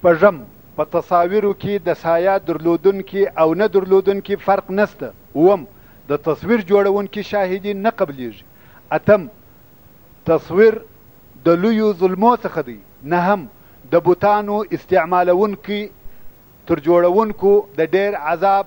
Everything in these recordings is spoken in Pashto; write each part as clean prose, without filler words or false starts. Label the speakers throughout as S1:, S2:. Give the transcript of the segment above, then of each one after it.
S1: شپږم، په تصاویرو کې د سایه درلودونکي او نه درلودونکي فرق نسته. اوم، د تصویر جوړونکي شاهدي نه قبلیږي. اتم، تصویر د لویو ظلمو څخه دی. نهم، د بوتانو استعمالونکي تر جوړونکو د ډیر عذاب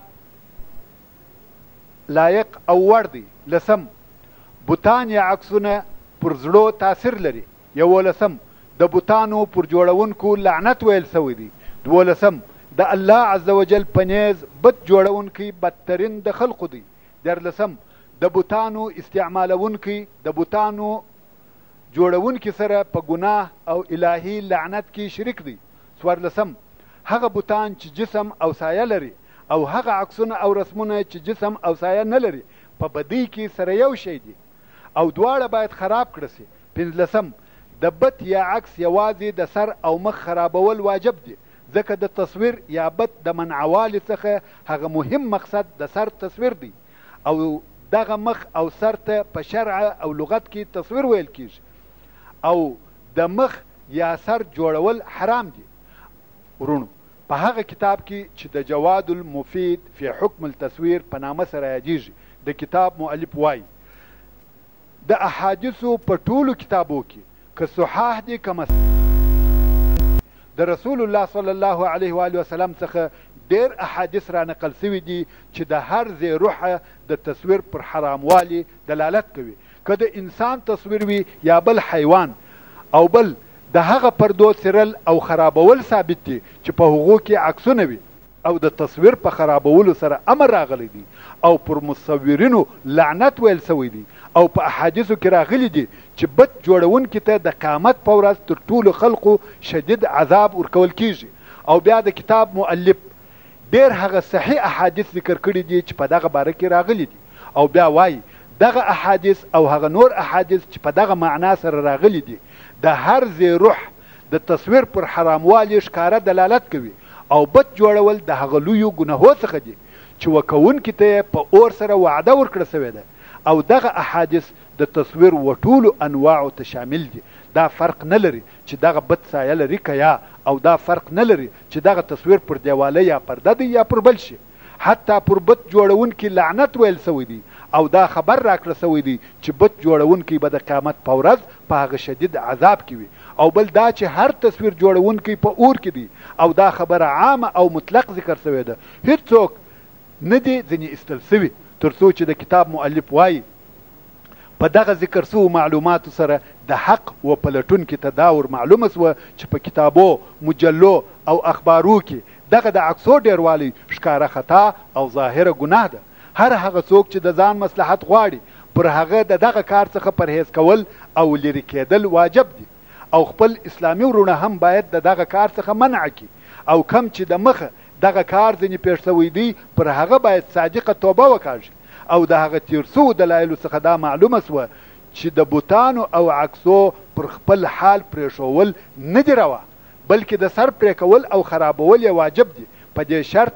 S1: لایق او وړ دی. لسم، بوتان یا عکسونه پر زړو تاثیر لري. یولسم، د بوتانو پر جوړونکو لعنت ویل سوی دی. دولسم، د الله عز وجل پنیز بت جوړونکی بدترین د خلقو دی. دیارلسم، د بوتانو استعمالونکی د بوتانو جوړونکی سره په ګناه او الهی لعنت کې شریک دی. څوارلسم، هغه بوتان چې جسم او سایه لري او هغه عکسونه او رسمونه چې جسم او سایه نه لري په بدی کې سره یو شی دي او دواړه باید خراب کړه سي. پنځلسم، د بت یا عکس یوازې د سر او مخ خرابول واجب دي، ځکه د تصویر یا بت د منعوالي څخه هغه مهم مقصد د سر تصویر دی او دغه مخ او سر ته په شرع او لغت کې تصویر ویل کیږي او د مخ یا سر جوړول حرام دي. ورونو، په هغه کتاب کې چې د جواد المفید فی حکم التصویر په نامه سره یادیږي، د کتاب مؤلف وایي د احادیثو په ټولو کتابو کې که صحاح دي که د رسول الله صلی الله علیه و آله وسلم څخه ډیر احادیث را نقل شوي دي چې د هر ځای روحه د تصویر پر حراموالي دلالت کوي، که د انسان تصویر وي یا بل حیوان او بل د هغه پردو څیرل او خرابول ثابت دي چې په هغو کې عکسونه وي او د تصویر په خرابولو سره امر راغلی دی او پر مصورینو لعنت ویل سوی دی او په احادیثو کې راغلی دي چې بت جوړونکي ته د قیامت په ورځ تر ټولو خلقو شدید عذاب ورکول کیږي. او بیا د کتاب مؤلف ډیر هغه صحیح احادیث ذکر کړي دي چې په دغه باره کې راغلي دي او بیا وایي دغه احادیث او هغه نور احادیث چې په دغه معنا سره راغلي دي د هر ځای روح د تصویر پر حراموالي ښکاره دلالت کوي او بت جوړول د هغه لویو ګناهو څخه دي چې وکونکي ته په اور سره وعده ورکړه سوې ده او دغه احادیث د تصویر و ټولو انواعو ته شامل دي. دا فرق نه لري چې دغه بت سایه لري که یا، او دا فرق نه لري چې دغه تصویر پر دیواله یا پرده دی یا پر بل شي. حتی پر بت جوړونکي لعنت ویل سوی دی او دا خبر راکړه سوی دی چې بت جوړونکي به د قیامت په ورځ په هغه شدید عذاب کې وي او بل دا چې هر تصویر جوړونکي په اور کې دی او دا خبره عامه او مطلق ذکر سوی ده، هیڅوک نه دی ځینې ایستل سوي تر څو چې د کتاب مؤلف وایي په دغه ذکر سوو معلوماتو سره د حق و پلټونکي ته دا ور معلومه سوه چې په کتابو، مجلو او اخبارو کې دغه د عکسو ډیروالی ښکاره خطا او ظاهره ګناه ده. هر هغه څوک چې د ځان مصلحت غواړي پر هغه د دغه کار څخه پرهیز کول او لرې کېدل واجب دي او خپل اسلامي ورونه هم باید د دغه کار څخه منع کړي او کم چې د مخه دغه کار ځینې پیښ شوی دی پر هغه باید صادقه توبه وکاږي. او د هغه تیر سوو دلایلو څخه دا معلومه سوه چې د بوتانو او عکسو پر خپل حال پرېښول نه دي روا، بلکې د سر پرې کول او خرابول یې واجب دي په دې شرط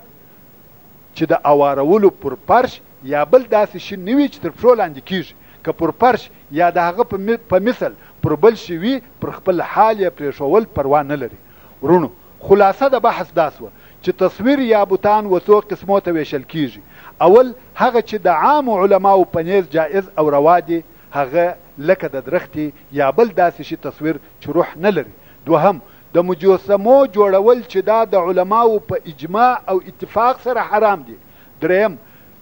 S1: چې د اوارولو پر فرش یا بل داسې شي نه وي چې تر پښو لاندې کېږي، که پر فرش یا د هغه په مثل پر بل شي وي پر خپل حال یې پرېښول پروا نه لري. ورونو، خلاصه د بحث دا سوه چې تصویر یا بوتان و څو قسمو ته ویشل کیږي. اول هغه چې د عام علماو په نیز جائز او روا دي، هغه لکه د درختي یا بل داسې شي تصویر چې روح نه لري. دوهم، د مجسمو جوړول چې دا د علماو په اجماع او اتفاق سره حرام دي. دریم،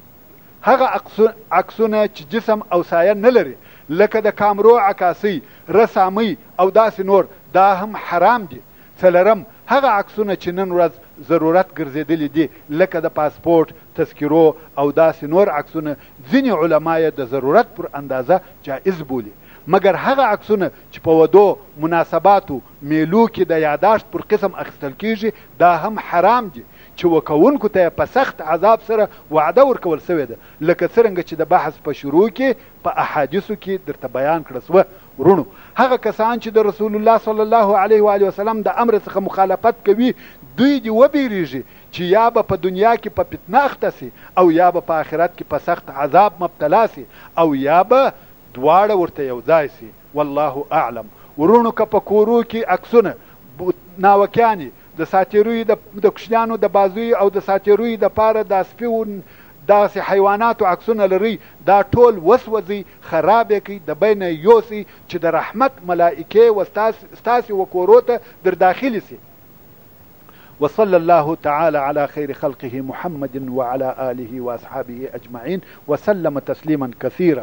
S1: هغه عکسونه چې جسم او سایه نه لري لکه د کامرو عکاسي، رسامي او داسې نور، دا هم حرام دي. څلورم، هغه عکسونه چې نن ورځ ضرورت ګرځېدلي دي لکه د پاسپورت، تذکرو او داسې نور عکسونه ځینې علما یې د ضرورت پر اندازه جائز بولي، مګر هغه عکسونه چې په ودو، مناسباتو، میلو کې د یاداشت پر قسم اخیستل کیږي دا هم حرام دي چې وکونکو ته په سخت عذاب سره وعده ورکول سوې ده، لکه څرنګه چې د بحث په شروع کې په احادیثو کې درته بیان کړه سوه. ورونو، هغه کسان چې د رسول الله صلی الله علیه و آله وسلم د امر څخه مخالفت کوي دوی دې وبېرېږي چې یا به په دنیا کې په فتنه اخته سي او یا به په آخرت کې په سخت عذاب مبتلا سي او یا به دواړه ورته یو ځای سي. والله اعلم. ورونو، که په کورو کې عکسونه، ناوکیانې، د ساتیروي د کوچنیانو د بازوي او د ساتیروي د پاره د سپیو داسې حیواناتو عکسونه لري، دا ټول وسوځي، خراب یې کوي، د بینه یوسي چې د رحمت ملائکې و ستاسې و کورو ته در داخلي سي. وصلى الله تعالى على خير خلقه محمد وعلى آله وأصحابه أجمعين وسلم تسليما كثيرا.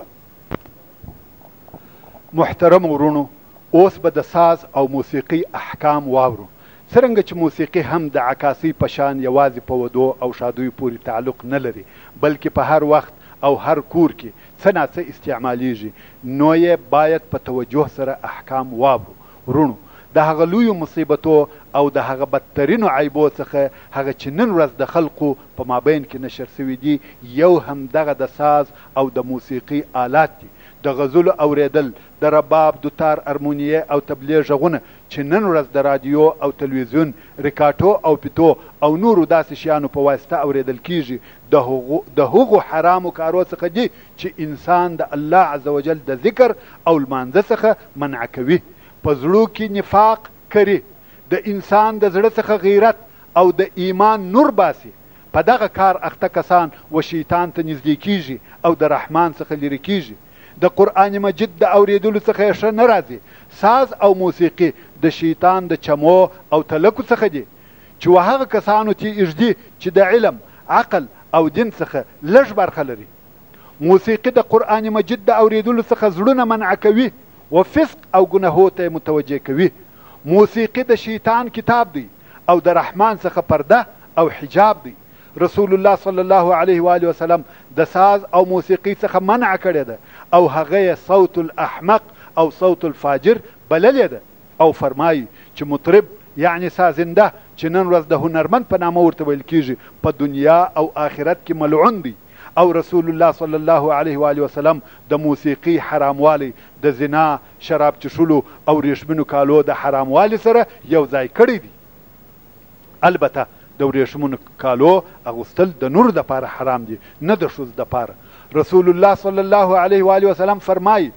S1: محترم ورونو، اوس به د ساز او موسیقي احکام واورو. څرنګه چې موسیقي هم د عکاسي پشان یوازې په ودو او شادوی پورې تعلق نه لري، بلکې په هر وخت او هر کور کې څه ناڅه استعمالیږي، نو یې باید په توجه سره احکام واورو. ورونو، د هغه لویو مصیبتو او د هغه بدترینو عیبو څخه هغه چې نن ورځ د خلقو په مابین کې نشر سوي دي، یو هم دغه د ساز او د موسیقي آلات دي. د غزلو اوریدل، د رباب، دوتار، ارمونیه او تبلیغ غږونه چې نن ورځ د رادیو او تلویزیون، ریکاټو او پیتو او نورو داسې شیانو په واسطه اوریدل کیږي، د هغو حرامو کارو څخه دي چې انسان د الله عز وجل د ذکر او لمانځه څخه منع کوي، په زړو کې نفاق کوي، د انسان د زړه څخه غیرت او د ایمان نور باسي. په دغه کار اخته کسان و شیطان ته نږدې کیږي او د رحمان څخه لرې کیږي. د قرآن مجید د اوریدلو څخه ښه نه راځي. ساز او موسیقي د شیطان د چمو او تلکو څخه دي چې هغه کسانو ته اجدي چې د علم، عقل او دین څخه لږ برخه لري. موسیقي د قرآن مجید د اوریدلو څخه زړونه منع کوي و فسق او ګناهو ته متوجه کوي. موسیقي د شیطان کتاب دی او د رحمان څخه پرده او حجاب دی. رسول الله صلی الله علیه و آله وسلم د ساز او موسیقي څخه منع کړی ده او هغه صوت الاحمق او صوت الفاجر بللی ده، او فرمایي چې مطرب یعنی سازنده چې نن ورځ د هنرمند په نامه ورته ویل کیږي، په دنیا او آخرت کې ملعون دی. او رسول الله صلی الله علیه و آله وسلم د موسیقي حراموالی د زنا، شراب چښلو او ریشمنو کالو د حراموالی سره یو ځای کړی دی. البته د ورېښمونو کالو اغوستل د نور د پاره حرام دي، نه د ښځو د پاره. رسول الله صلی الله علیه و آله وسلم فرمایي: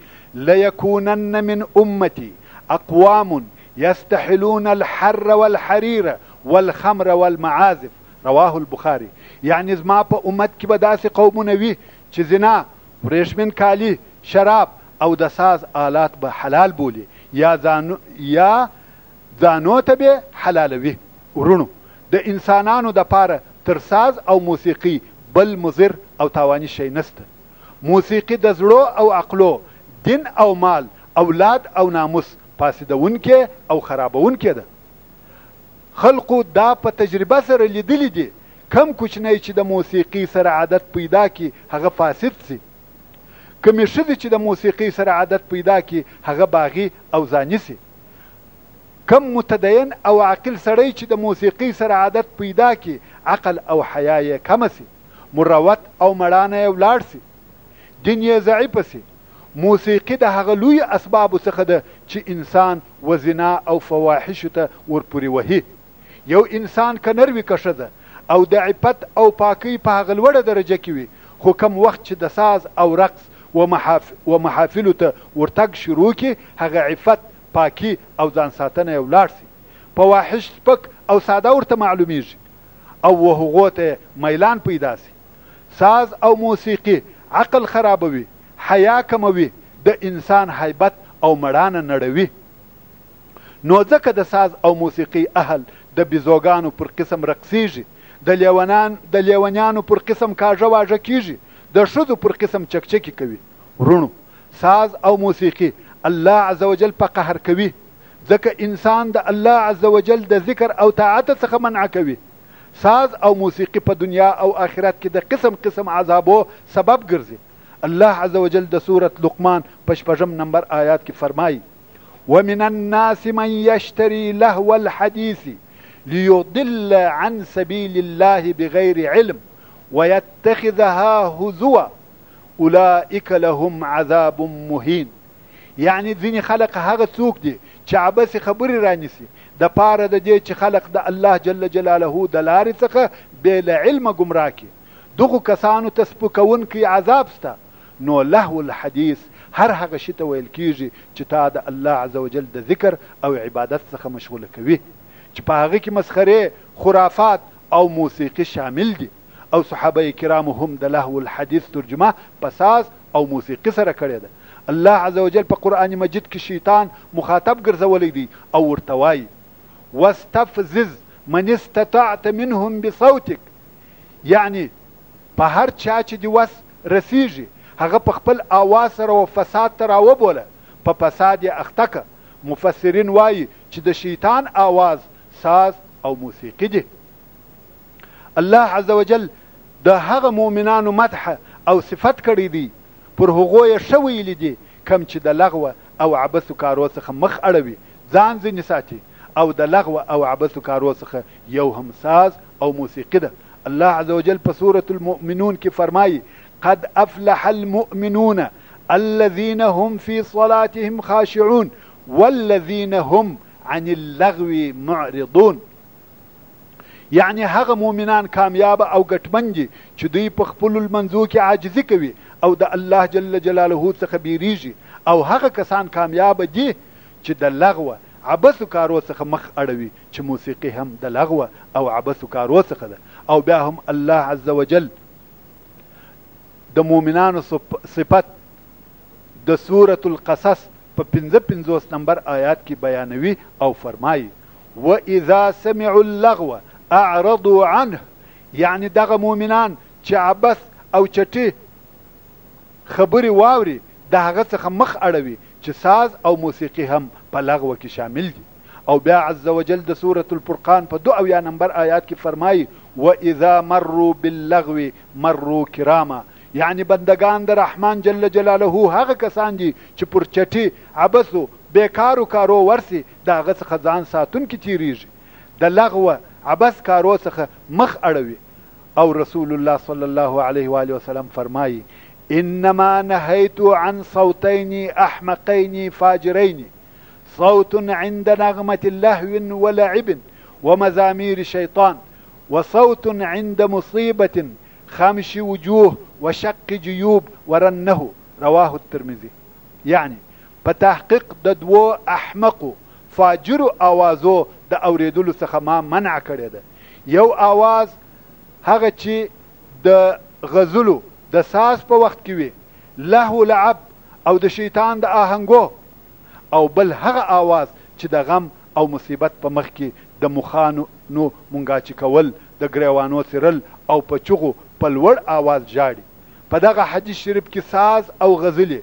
S1: لیکونن من امتی اقوام یستحلون الحر والحریر والخمر والمعازف. رواه البخاری. یعنی زما په امت کې به داسې قومونه وي چې زنا، ورېښمین کالي، شراب او د ساز آلات به حلال بولي، یا ځانو ته به حلالوي. ورونو، د انسانانو د پاره تر ساز او موسیقي بل مضر او تاواني شی نسته. موسیقي د زړو او عقلو، دین او مال، اولاد او ناموس فاسدونکې او خرابونکې ده. خلقو دا په تجربه سره لیدلی دي. کم کوچنی چې د موسیقي سره عادت پیدا کی هغه فاسد سي، کمې ښځې چې د موسیقي سره عادت پیدا کی هغه باغي او زاني سي، کم متدین او عاقل سړی چې د موسیقي سره عادت پیدا کی عقل او حیا یې کمه سي، مروت او مړانه یې ولاړ سي، دین یې ضعیفه سي. موسیقي د هغه لوی اسبابو څخه ده چې انسان و زنا او فواحشو ته ورپورې وهي. یو انسان که نر وي که ښځه او د عفت او پاکۍ په هغه لوړه درجه کې وي، خو کم وخت چې د ساز او رقص و محافلو ته ورتګ شروع کړي، هغه عفت، پاکي او ځان ساتنه یې ولاړ سي. فواحش سپک او ساده ورته معلومیږي او هغو ته میلان پیدا سي. ساز او موسیقي عقل خرابوي، حیا کموي، د انسان هیبت او مړانه نړوي. نو ځکه د ساز او موسیقي اهل د بیزوګانو پر قسم رقصیږي، د لیونیانو پر قسم کاژه واژه کیږي، د ښځو پر قسم چکچکي کوي. ورونو، ساز او موسیقي الله عز وجل په قهر کوي، ځکه انسان د الله عز وجل د ذکر او طاعت څخه منع کوي. ساز او موسیقي په دنیا او آخرت کې د قسم قسم عذابو سبب ګرځي. الله عز وجل د سورة لقمان په 6 نمبر آیات کې فرمایي: ومن الناس من يشتري لهو الحديث ليضل عن سبيل الله بغير علم ويتخذها هزوا اولئك لهم عذاب مهين. یعنی ځینې خلق هغه څوک دي چې عبث خبرې رانیسي د پاره د دې چې خلق د الله جل جلاله د لارې څخه بې له علمه ګمراه کړي. دغو کسانو ته سپکونکی عذاب سته. نو لهو الحدیث هر هغه شي ته ویل کیږي چې تا د الله عز وجل د ذکر او عبادت څخه مشغوله کوي. چې په هغه کې مسخرې، خرافات او موسیقي شامل دي، او صحابه کرام هم د لهو الحدیث ترجمه په ساز او موسیقي سره کړې ده. الله عزوجل په قرآن مجید کې شیطان مخاطب ګرځولی دی او ورته وایي واستفزز من استطعت منهم بصوتک، یعنی په هر چا چې دی وس رسیږي هغه په خپل آواز سره و فساد ته راوبوله، په فساد یې اخته که. مفسرین وایي چې د شیطان آواز ساز او موسیقي دي. الله عزوجل د هغه مؤمنانو مدح او صفت کړی دی، پر هغو یې ښه ویلي دي کم چې د لغوه او عبثو کارو څخه مخ اړوي، ځان ځینې ساتي، او د لغوه او عبثو کارو څخه یو هم ساز او موسیقي ده. الله عزوجل په سورة المؤمنون کې فرمایي قد افلح المؤمنون الذين هم في صلاتهم خاشعون والذين هم عن اللغو معرضون، یعنی هغه مؤمنان کامیاب او ګټمن دي چې دوی په خپلو لمنځو کې عاجزي کوي او د الله جل جلاله څخه بیریږي، او هغه کسان کامیاب دي چې د لغوه عبثو کارو څخه مخ اړوي، چې موسیقي هم د لغوه او عبثو کارو څخه ده. او بیا هم الله عز وجل د مؤمنانو صفت د سورة القصص په 55 نمبر آیات کې بیانوي او فرمایي وَإِذَا سَمِعُوا اللَّغْوَ اعرضوا عنه، یعنی دغه مؤمنان چې عبث او چټي خبري واوري د هغه څخه مخ اړوي، چې ساز او موسیقي هم په لغوه کې شامل دي. او بیا عز وجل د سورة الفرقان په 82 نمبر آیات کې فرمایي وَإِذَا مَرُّوا بِاللَّغْوِ مَرُّوا كِرَامًا، یعنی بندگان د رحمان جل جلاله هغه کسان دي چې پر چټي عبثو بیکارو کارو ورسي د هغه څخه ځان ساتون کې تیریږي، د لغوه عبث کارو څخه مخ اړوي. او رسول الله صلی الله علیه و آله وسلم فرمایي انما نهيت عن صوتين احمقين فاجرين، صوت عند نغمة لهو ولعب ومزامير الشيطان، وصوت عند مصيبة خمش وجوه وشق جيوب ورنه، رواه الترمذي. یعنی په تحقیق د دوو احمقو فاجرو آوازو د اوریدلو څخه ما منع کړی ده. یو آواز هغه چې د غزلو د ساز په وخت کې وي، لهو لعب او د شیطان د آهنګو، او بل هغه آواز چې د غم او مصیبت په مخ کې د مخانو مونګاچي کول، د ګریوانو څیرل او په چغو په لوړ آواز جاړي. په دغه حدیث شریف کې ساز او غزلې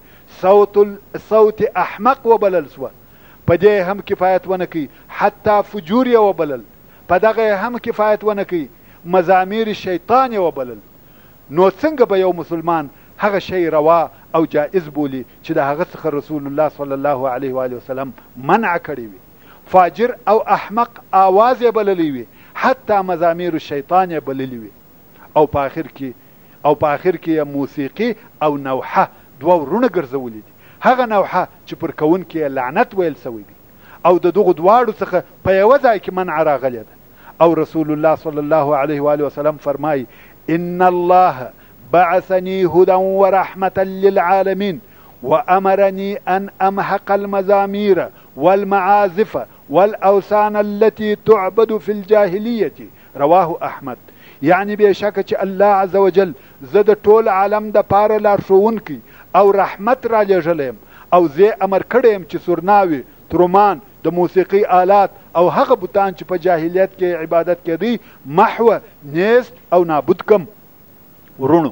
S1: صوت احمق وبلل سوه، په دې هم کفایت ونه کوي، حتی فجور یې وبلل، په دغه هم کفایت ونه کوي، مزامیر شیطان یې وبلل. نو څنګه به یو مسلمان هغه شی روا او جائز بولی چې د هغه څخه رسول الله صلی الله علیه و آله وسلم منع کړی وي؟ فاجر او احمق آواز یې بللی وي، حتی مزامیر شیطان یې بللی وي. او په آخر کې موسیقي او نوحه دوه ورونه ګرځولي دي. هغه نوحه چې پر کوونکي لعنت ویل سوی دی، او د دغو دواړو څخه په یوه ځای کې منع راغلی ده. او رسول الله صلی الله علیه و آله وسلم فرمایي ان الله بعثني هدى ورحمة للعالمين وأمرني أن أمحق المزامير والمعازف والأوثان التي تعبد في الجاهلية، رواه أحمد. یعنی بشکه چې الله عز وجل زه د ټول عالم د پاره لارښوونکی او رحمت را لېږلی او زه امر کړی یم چې سورناوي، ترومان، د موسیقي آلات او هغه بوتان چې په جاهلیت کې عبادت کېدی محو، نیست او نابود کم. ورونو،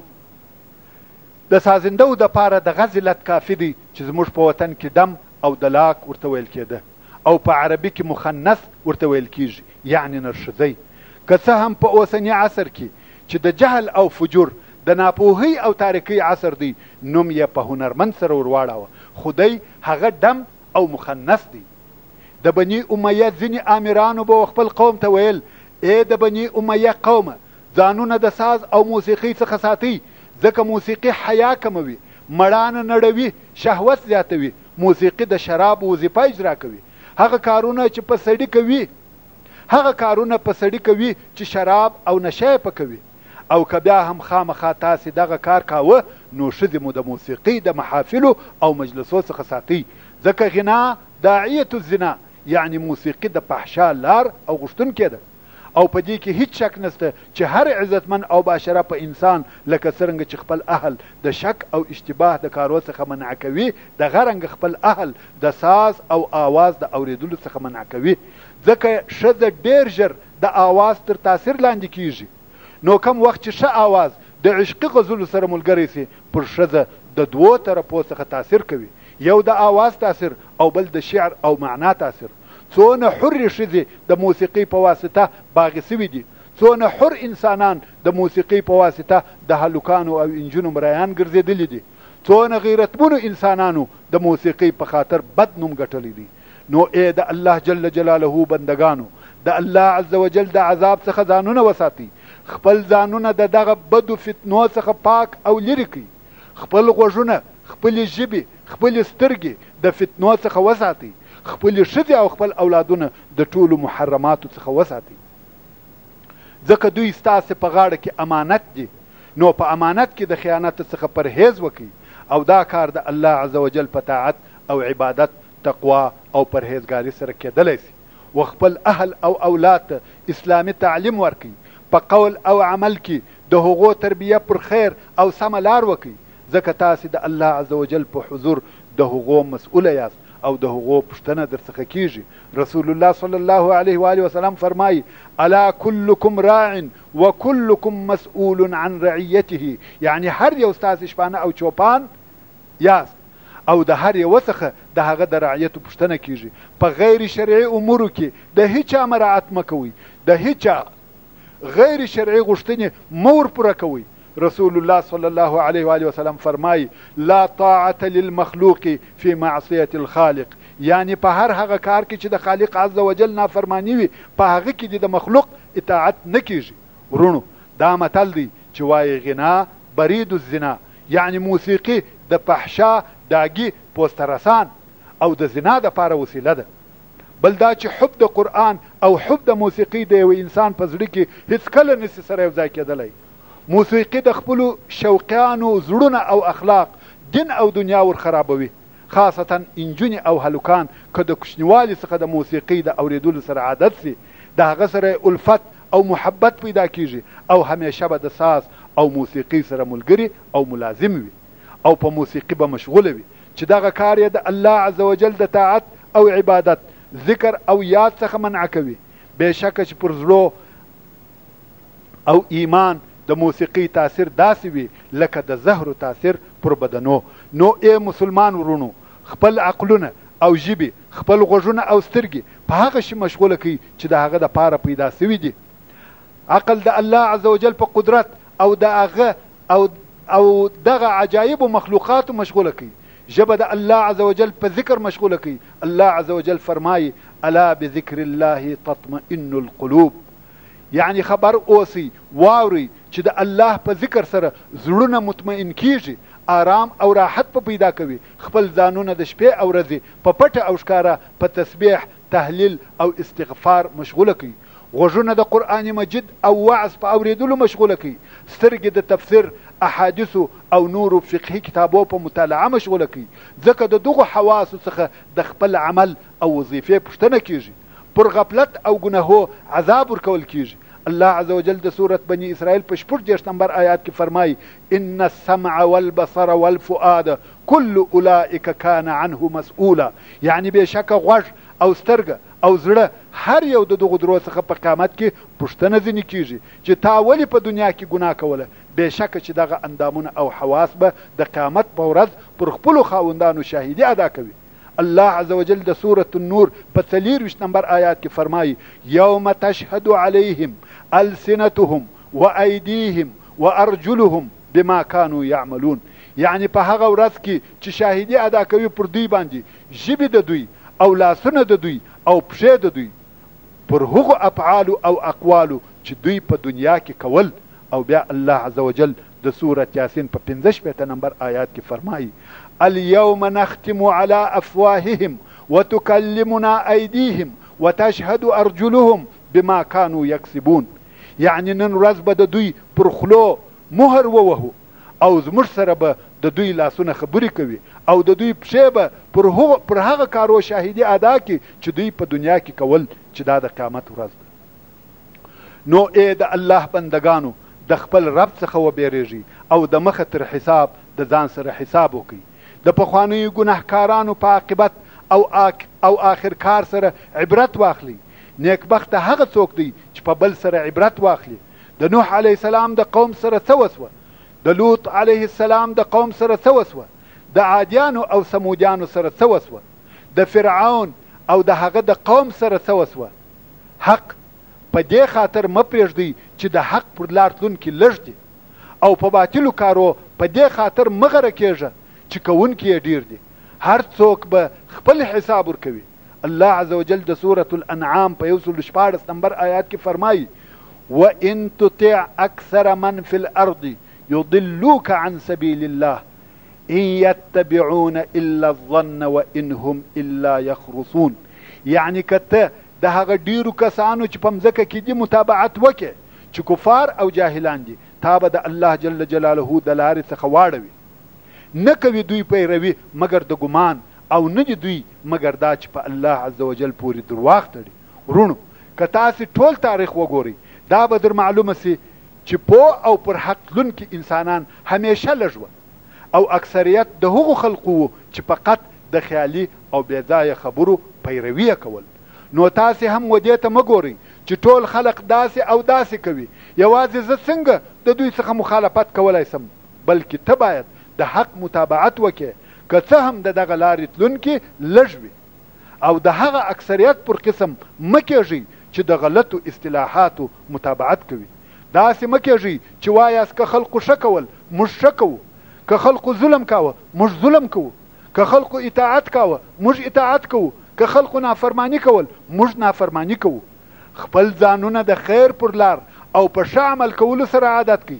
S1: د سازندو د پاره د غزلت کافي دی چې زموږ په وطن کې دم او دلاک ورته ویل کېده، او په عربي کې مخنث ورته ویل کېږي، یعنی نرښځی. که څه هم په اوسني عصر کې چې د جهل او فجور د ناپوهۍ او تاریکۍ عصر دی، نوم یې په هنرمند سره ورواړاوه، خو دی هغه دم او مخنث دی. د بني امیه ځینې امیرانو به خپل قوم ته ویل ای د بني امیه قومه، ځانونه د ساز او موسیقۍ څخه ساتئ، ځکه موسیقي حیا کموي، مړانه نړوي، شهوت زیاتوي. موسیقي د شراب وظیفه اجرا کوي. هغه کارونه چې په سړي کوي، هغه کارونه په سړي کوي چې شراب او نشه په کوي. او که بیا هم خامخا تاسې دغه کار کاوه، نو ښځې مو د موسیقۍ د محافلو او مجلسو څخه ساتئ، ځکه غنا داعیة الزنا، یعنی موسیقي د فحشا لار او غوښتونکې ده. او په دې کې هیڅ شک نشته چې هر عزتمن او باشره په انسان لکه څرنګه چې خپل اهل د شک او اشتباه د کارو څخه منع کوي، دغه رنګ خپل اهل د ساز او آواز د اوریدلو څخه منع کوي. ځکه ښځه ډېر ژر د آواز تر تاثیر لاندې کیږي. نو کم وخت چې ښه آواز د عشقي غزلو سره ملګری سي، پر ښځه د دوو طرفو څخه تاثیر کوي، یو د آواز تاثیر او بل د شعر او معنا تاثیر. څونه حر ښځې د موسیقۍ په واسطه باغې سوي دي، څونه حر انسانان د موسیقۍ په واسطه د هلکانو او انجونو مریان ګرځېدلي دي، څونه غیرتمنو انسانانو د موسیقۍ په خاطر بد نوم ګټلی دی. نو ای د الله جل جلاله بندگانو، د الله عز وجل د عذاب څخه ځانونه وساتئ، خپل ځانونه د دغه بدو فتنو څخه پاک او لرې کړئ، خپل غوږونه، خپلې ژبې، خپلې سترګې د فتنو څخه وساتئ، خپلې ښځې او خپل اولادونه د ټولو محرماتو څخه وساتئ، ځکه دوی ستاسې په غاړه کې امانت دي. نو په امانت کې د خیانت څخه پرهیز وکړئ، او دا کار د الله عز وجل په طاعت او عبادت، تقوا او پرهیزګاري سره کېدلی سي. و خپل اهل او اولاد ته اسلامي تعلیم ورکړئ، په قول او عمل کې د هغو تربیه پر خیر او سمه لار وکړئ، ځکه تاسې د الله عز وجل په حضور د هغو مسؤله یاست او د هغو پوښتنه در څخه کیږي. رسول الله صلی الله علیه و آله وسلم فرمایي: الا کلکم راع و کلکم مسؤول عن رعیته، یعنی هر یو ستاسې شپانه او چوپان یاست، او د هر یو څخه د هغه د رعیتو پوښتنه کیږي. په غیر شرعي امورو کې د هیچا مراعات مه کوئ، د هیچا غیر شرعي غوښتنې مه ورپوره کوئ. رسول الله صلی الله علیه و آله وسلم فرمایي: لا طاعة للمخلوق فی معصیة الخالق، یعنی په هر هغه کار کې چې د خالق عز وجل نافرمانی وي، په هغه کې د مخلوق اطاعت نه کیږي. ورونو، دا متل دی چې وایي غنا برید الزنا، یعنی موسیقي د فحشا، داګي، پوسترسان او د زنا د پاره وسیله ده. بل دا چې حب د قرآن او حب د موسیقي د یو انسان په زړه کې هیڅ کله نشي سره یوځای کېدلی. موسیقي د خپلو شوقیانو زړونه او اخلاق، دین او دنیا ور خرابوي، خاصتا انجونې او هلکان که د کوچنیوالي څخه د موسیقي د اوریدلو سره عادت سي، د هغه سره الفت او محبت پیدا کیږي، او همیشه به د ساز او موسیقي سره ملګری او ملازم وي، او په موسیقي به مشغوله وي، چې دغه کار یې د الله عز وجل د طاعت او عبادت، ذکر او یاد څخه منع کوي. بېشکه چې پر زړو او ایمان د موسیقي تاثیر داسې وي لکه د زهرو تاثیر پر بدنو. نو ای مسلمان ورونو، خپل عقلونه او ژبې، خپل غوږونه او سترګې په هغه شي مشغوله کوي چې د هغه د پاره پیدا سوي دي. عقل د الله عز وجل په قدرت او د هغه او دغه عجایب مخلوقاتو مشغوله کوي. ژبه د الله عز وجل په ذکر مشغوله کوي. الله عز وجل فرمایي: الا بذکر الله تطمئن القلوب، یعنی خبر اوسئ، واورئ چې د الله په ذکر سره زړونه مطمئن کیږي، آرام او راحت په پیدا کوي. خپل ځانونه د شپې او ورځې په پټه او ښکاره په تسبیح، تهلیل او استغفار مشغوله کوي. غوږونه د قرآن مجید او وعظ په اوریدلو مشغوله کوي. سترګې د تفسیر، احادیثو او نورو فقهي کتابو په مطالعه مشغوله کوي، ځکه د دغو حواسو څخه د خپل عمل او وظیفې پوښتنه کیږي. پر غفلت او ګناهو عذاب ورکول کیږي. الله عز وجل د سورة بني اسرائیل په 14 نمبر آیات کې فرمایي: ان السمع والبصر والفؤاد كل اولئک کان عنه مسؤولا، یعنی بېشکه غوږ او سترګه او زړه هر یو د دغو درو څخه په قیامت کې پوښتنه ځینې کیږي چې تا ولې په دنیا کې ګناه کوله. بېشکه چې دغه اندامونه او حواس به د قیامت په ورځ پر خپلو خاوندانو شاهدي ادا کوي. الله عز وجل د سورة النور په 23 نمبر آیات کې فرمایي: یوم تشهد علیهم السنتهم وایدیهم وارجلهم بما كانوا يعملون، یعنی په هغه ورځ کې چې شاهدي ادا کوي پر دوی باندې ژبې د دوی او لاسونه د دوی او پښې د دوی پر هغو افعالو او اقوالو چې دوی په دنیا کې کول. او بیا الله عز وجل د سورة یاسین په 15 نمبر آیات کې فرمایي: اليوم نختم على افواههم وتكلمنا ايديهم وتشهد ارجلهم بما كانوا يكسبون، یعنی نن ورځ به د دوی پر خلو مهر ووهو او زموږ سره به د دوی لاسونه خبرې کوي او د دوی پښې به پر هغه کارو شاهدي ادا کړي چې دوی په دنیا کې کول چې دا د قیامت ورځ ده. نو د الله بندگانو د خپل رب څخه وبېرېږي او د مخه تر حساب د ځان سره حساب وکړي. د پخوانیو ګناهکارانو په عاقبت او آخر کار سره عبرت واخلي. نیکبخته هغه څوک دی چې په بل سره عبرت واخلي. د نوح علیه السلام د قوم سره څه وسوه؟ د لوط علیه السلام د قوم سره څه وسوه؟ د عادیانو او سمودیانو سره څه وسوه؟ د فرعون او د هغه د قوم سره څه وسوه؟ حق په دې خاطر مه پرېږدئ چې د حق پر لار تلونکي لږ دي او په باطلو کارو په دې خاطر مه غره کېږه چې کوونکي یې ډېر دي. هر څوک به خپل حساب ورکوي. الله عز وجل د سورة الانعام په 114 نمبر آیات کې فرمایي وَإِن تُطِعْ أَكْثَرَ مَنْ فِي الْأَرْضِ يُضِلُّوكَ عَنْ سَبِيلِ اللَّهِ إِن يَتَّبِعُونَ إِلَّا الظَّنَّ وَإِنْ هُمْ إِلَّا يَخْرُصُونَ. یعنی که ته د هغه ډیرو کسانو چې په مځکه کې دي متابعت وکړې چې کفار او جاهلان دي، تا به د الله جل جلاله د لارې څخه واړوي. نه کوي دوی پیروي مګر د ګمان او نه دي دوی مګر دا چې په الله عز وجل پورې درواغ تړي. ورونو که تاسې ټول تاریخ وګورئ دا به در معلومه سي چې پوه او پر حق تلونکي انسانان همیشه لږ وه او اکثریت د هغو خلقو وو چې فقط د خیالي او بې ځایه خبرو پیروي یې کول. نو تاسې هم ودې ته مه ګورئ چې ټول خلق داسې او داسې کوي، یوازې زه څنګه د دوی څخه مخالفت کولی سم، بلکې ته باید د حق متابعت وکړې که څه هم د دغه لارې تلونکي لږ وي او د هغه اکثریت پر قسم مه کېږئ چې د غلطو اصطلاحاتو متابعت کوي. داسې مه کېږئ چې وایاست که خلقو ښه کول موږ ښه کوو، که خلقو ظلم کاوه موږ ظلم کوو، که خلقو اطاعت کاوه موږ اطاعت کوو، که خلقو نافرمانی کول موږ نافرمانی کوو. خپل ځانونه د خیر پر لار او په ښه عمل کولو سره عادت کړئ.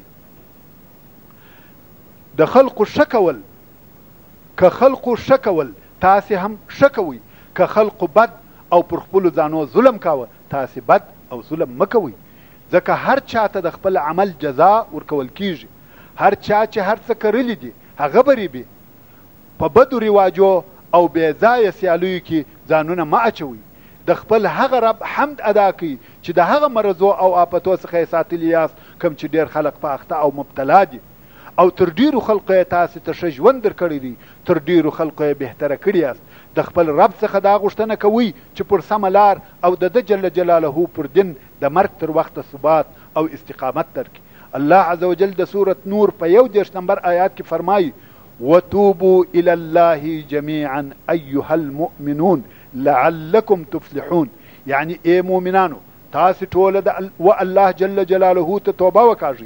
S1: د خلقو ښه کول که خلقو ښه کول تاسې هم ښه کوئ، که خلقو بد او پر خپلو ځانو ظلم کاوه تاسې بد او ظلم مه کوئ، ځکه هر چا ته د خپل عمل جزا ورکول کیږي. هر چا چې هر څه کرلی دي هغه به ریبي. په بدو رواجو او بې ځایه سیالیو کې ځانونه مه اچوئ. د خپل هغه رب حمد ادا کړئ چې د هغه مرضو او آفتو څخه یې ساتلي یاست کوم چې ډېر خلق په اخته او مبتلا دي او تر ډیرو خلقو یې تاسې ته ښه ژوند درکړی دی، تر ډیرو خلقو یې بهتره کړي یاست. د خپل رب څخه دا غوښتنه کوئ چې پر سمه لار او د ده جل جلاله پر دین د مرګ تر وخته ثبات او استقامت درکړي. الله عز وجل د سورة نور په 31 نمبر آیات کې فرمایي وتوبوا إلى الله جميعا أيها المؤمنون لعلكم تفلحون. یعنی ای مؤمنانو تاسې ټوله د الله جل جلاله ته توبه وکاږئ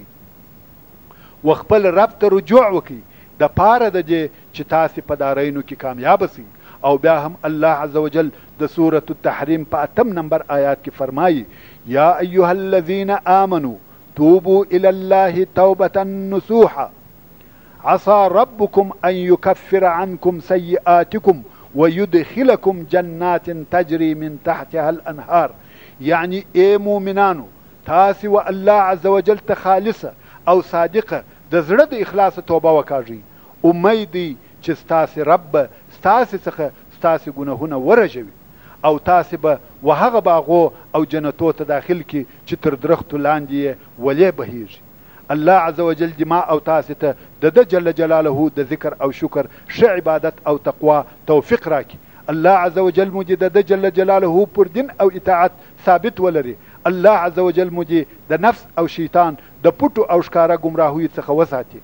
S1: و خپل رب ته رجوع وکړئ د پاره د دې چې تاسې په دارینو کې کامیاب سئ. او بیا هم الله عز وجل د سورة التحریم په 8 نمبر آیات کې فرمایي یا ایها الذین آمنوا توبوا إلى الله توبة نصوحا عسى ربكم أن يكفر عنكم سيئاتكم ويدخلكم جنات تجري من تحتها الأنهار. يعني اي مؤمنانو تاسې و الله عز وجل ته خالصه او صادقه د زړه د اخلاص توبه وکاږئ. امید دی چې ستاسې رب ستاسې څخه ستاسې ګناهونه ورژوي او تاسې به و هغه باغو او جنتو ته داخل کړي چې تر درختو لاندې یې ولې بهیږي. الله عز وجل دې ما او تاسې ته د ده جل جلاله د ذکر او شکر ښه عبادت او تقوا توفیق راکړي. الله عز وجل مو دې د ده جل جلاله پر دین او اطاعت ثابت ولري. الله عز وجل مو دې د نفس او شیطان د پټو او ښکاره ګمراهیو څخه وساتي.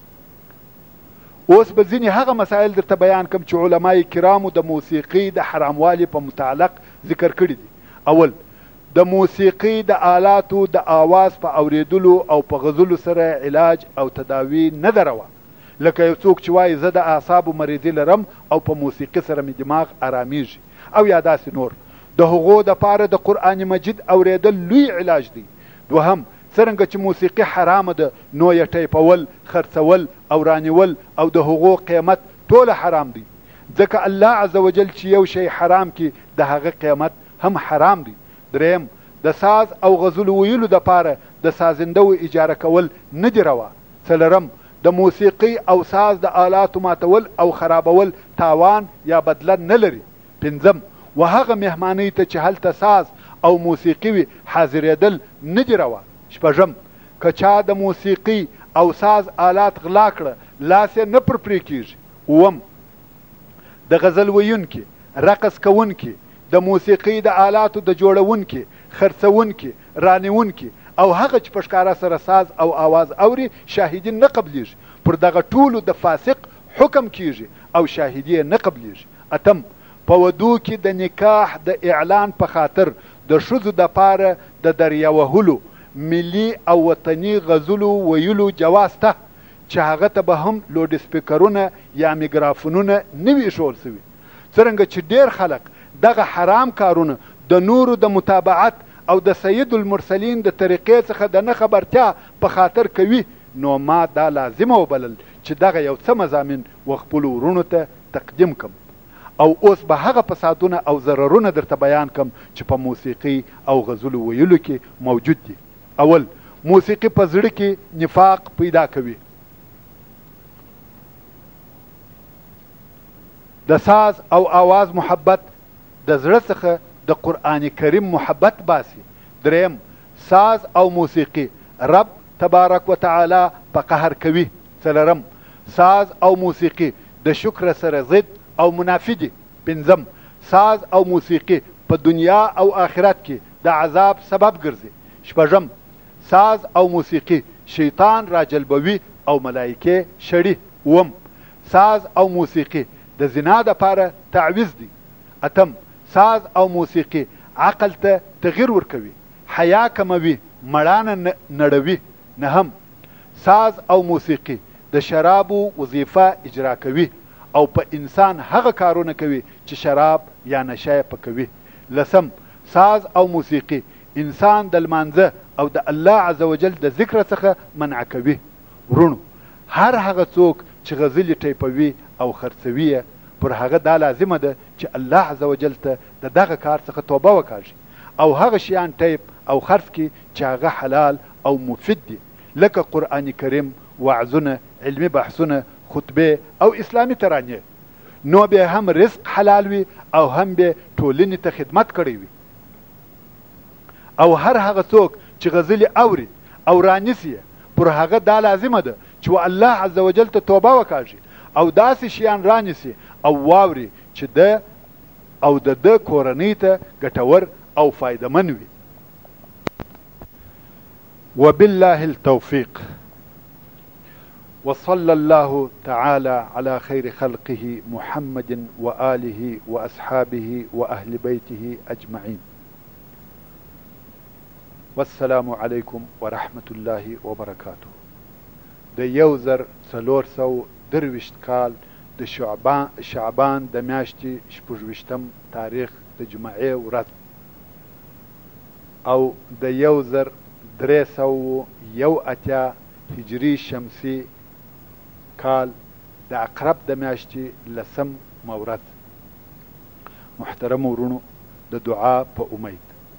S1: اوس به ځینې هغه مسایل درته بیان کړم چې علمای کرامو د موسیقي د حراموالي په متعلق ذکر کړي دي. اول د موسیقي د آلاتو د آواز په اوریدلو او په غزلو سره علاج او تداوی نه دروا، لکه یو څوک چې وایي زه د اعصابو مریضي لرم او په موسیقي سره مې دماغ آرامیږي او یا داسې نور. د هغو دپاره د قرآن مجید اوریدل لوی علاج دی. دوهم څرنګه چې موسیقي حرامه ده نو یې ټیپول، خرڅول او رانیول او د هغو قیمت ټوله حرام دی، ځکه الله عز وجل چې یو شی حرام کی د هغه قیمت هم حرام دی. دریم د ساز او غزل ویلو دپاره د سازنده و اجاره کول نه دی روا. څلورم د موسیقي او ساز د آلاتو ماتول او خرابول تاوان یا بدله نه لري. 5 وهغه مهمانۍ ته چې هلته ساز او موسیقي وي حاضرېدل نه دي روا. 6 که چا د موسیقي او ساز آلات غلا کړه لاس یې نه پر پرې کېږي. 7 د غزل ویونکي، رقص کوونکي، د موسیقي د آلاتو د جوړونکي، خرڅونکي، رانیونکي او هغه چې په ښکاره سره ساز او آواز اوري شاهدي نه قبلیږي. پر دغه ټولو د فاسق حکم کیږي او شاهدي نه قبلیږي. 8 په ودو کې د نکاح د اعلان په خاطر د ښځو دپاره د دریا وهلو، ملي او وطني غزلو ویلو جواز ته چې هغه ته به هم لوډ سپیکرونه یا میکرافونونه نه وي ایښول سوي. څرنګه چې ډېر خلک دغه حرام کارونه د نورو د متابعت او د سید المرسلین د طریقې څخه د نه خبرتیا په خاطر کوي، نو ما دا لازمه وبلل چې دغه یو څه مضامین وخپلو ورونو ته تقدیم کم. او اوس به هغه فسادونه او ضررونه درته بیان کم چې په موسیقي او غزلو ویلو کې موجود دي. اول، موسیقي په زړه کې نفاق پیدا کوي. د ساز او آواز محبت د زړه څخه د قرآن کریم محبت باسي. 3 ساز او موسیقي رب تبارک و تعالی په قهر کوي. 4 ساز او موسیقي د شکر سره ضد او منافی دي. 5 ساز او موسیقي په دنیا او آخرت کې د عذاب سبب ګرځي. 6 ساز او موسیقي شیطان راجلبوي او ملائکه شړي. 7 ساز او موسیقي د زنا دپاره تعویض دي. 8 ساز او موسیقي عقل ته تغییر ورکوي، حیا کموي، مړانه نړوي. 9 ساز او موسیقي د شرابو وظیفه اجرا کوي او په انسان هغه کارونه کوي چې شراب یا نشه پکوي. 10 ساز او موسیقي انسان د لمانځه او د الله عزوجل د ذکر څخه منع کوي. ورونو، هر هغه څوک چې غزلې ټیپوي او خرڅوي پر هغه دا لازمه ده چې الله عزوجل ته د دغه کار څخه توبه وکړي او هغه شیان ټیپ او خرڅ کړي چې هغه حلال او مفید دي، لکه قرآن کریم، وعظونه، علمي بحثونه، خطبه او اسلامي ترانې. نو به هم رزق حلال وي او هم به ټولنې ته خدمت کړی وي. او هر هغه څوک چې غزلې اوري او رانیسي پر هغه دا لازمه ده چې الله عزوجل ته توبه وکړي او داسې شیان رانیسي او واوري چې د او د کورنۍ ته ګټور او فایدمن وي. وبالله التوفيق. وصلى الله تعالى على خير خلقه محمد وآله وأصحابه وأهل بيته أجمعين. والسلام عليكم ورحمة الله وبركاته. د 1423 کال د شعبان د میاشتې 26 تاریخ د جمعې ورځ او د 1381 هجری شمسی کال د عقرب د میاشتې 10 ورځ. محترم ورونو، د دعا په امید.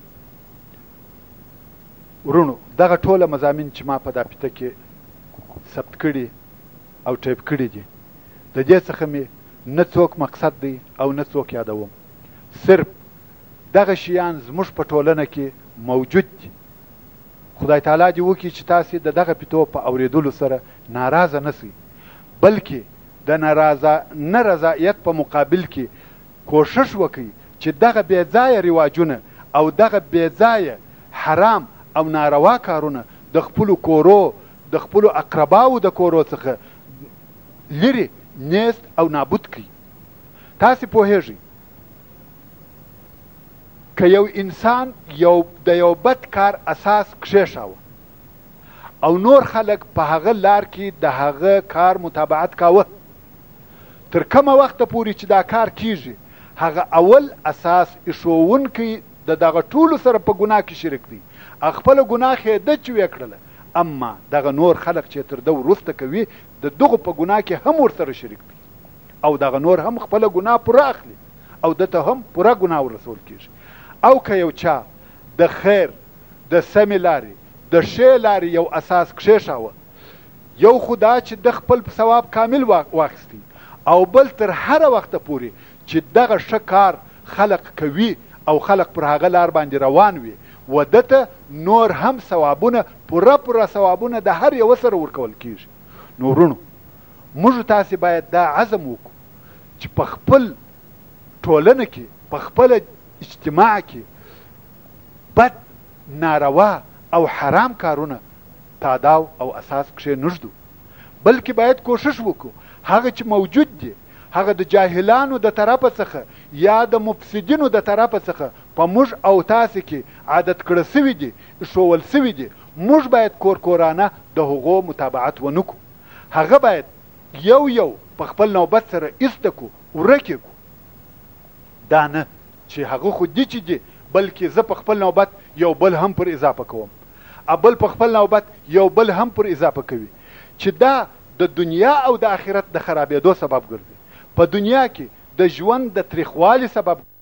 S1: ورونو، دغه ټوله مضامین چې ما په دا پته کې ثبت کړي او ټیپ کړي دي، د دې څخه مې نه څوک مقصد دی او نه څوک یادوم. صرف دغه شیان زموږ په ټولنه کې موجود دي. خدای تعالی دې وکړي چې تاسې د دغه پیتو په اورېدلو سره ناراضه نه سئ، بلکې د نارضایت په مقابل کې کوشش وکړي چې دغه بې ځایه رواجونه او دغه بې ځایه حرام او ناروا کارونه د خپلو کورو د خپلو اقرباو د کورو څخه لرې نیست او نابود کړي. تاسې پوهیږئ که یو انسان د یو بد کار اساس کښېښاوه او نور خلک په هغه لار کې د هغه کار متابعت کاوه، تر کومه وخته پورې چې دا کار کیږي هغه اول اساس ایښوونکی د دغه ټولو سره په ګناه کې شریک دی. خپله ګناه یې ده چې ویې کړله، اما دغه نور خلق چې تر ده وروسته کوي د دغو په ګناه کې هم ورسره شریک دی او دغه نور هم خپله ګناه پوره اخلي او دته هم پوره ګناه ورسول کیږي. او که یو چا د خیر، د سمې لارې، د ښې لارې یو اساس کښېښاوه، یو خدا چې د خپل ثواب کامل واخیستی، او بل تر هر وخت پورې چې دغه ښه کار خلق کوي او خلق پر هغه لار باندې روان وي، و دته نور هم ثوابونه پوره ثوابونه د هر یو سره ورکول کیږي. نو ورونو، موږ تاسې باید دا عزم وکړو چې په خپل ټولنه کې، په خپل اجتماع کې بد، ناروا او حرام کارونه تاداو او اساس کښې نږدو، بلکې باید کوشش وکړو هغه چې موجود دي، هغه د جاهلانو د طرفه څخه یا د مفسدینو د طرفه څخه په موږ او تاسې کې عادت کړه سوي دي، ښوول سوي دي، موږ باید کورکورانه د هغو متابعت ونکړو. هغه باید یو په خپل نوبت سره ایسته کړو، ورک یې کړو. دا نه چې هغه خو دي چې دي، بلکې زه په خپل نوبت یو بل هم پر اضافه کوم، بل په خپل نوبت یو بل هم پر اضافه کوي، چې دا د دنیا او د آخرت د خرابېدو سبب ګرځي. په دنیا کې د ژوند د تریخوالي سبب